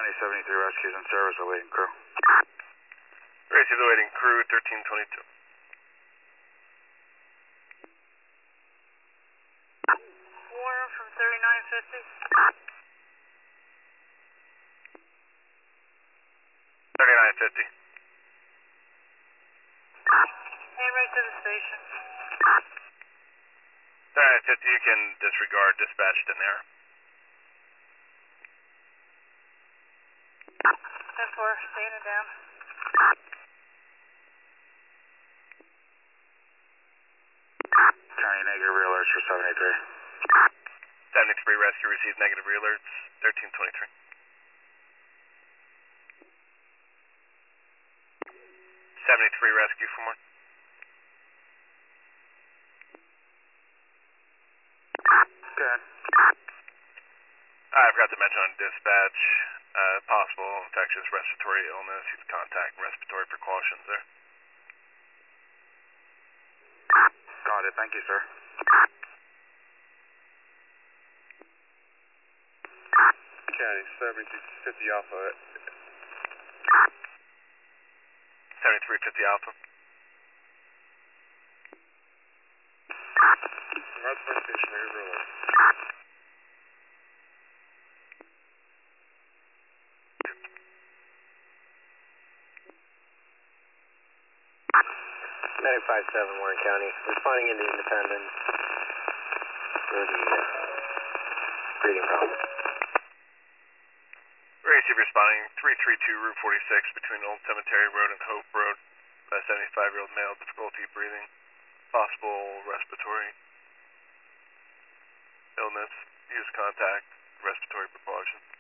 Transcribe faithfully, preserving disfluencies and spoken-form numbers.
County seventy-three rescues in service awaiting crew. Receive the waiting crew, thirteen twenty-two. Warner from thirty-nine fifty. thirty-nine fifty. And right to the station. thirty-nine fifty, you can disregard dispatched in there. ten four, standing down. County negative real alerts for seventy-three. seventy-three rescue received negative re-alerts, thirteen twenty-three. seventy-three rescue for more. Good. I forgot to mention on dispatch, uh, possible infectious respiratory illness, use contact and respiratory precautions there. Got it, thank you, sir. County seventy-three fifty Alpha. seventy-three fifty Alpha. Northwest Station, negative real alert. Medic five seven, Warren County, responding into Independence for the uh, breathing problem. Receive responding three three two Route forty-six between Old Cemetery Road and Hope Road. A seventy-five-year-old male, difficulty breathing, possible respiratory illness, use contact, respiratory precautions.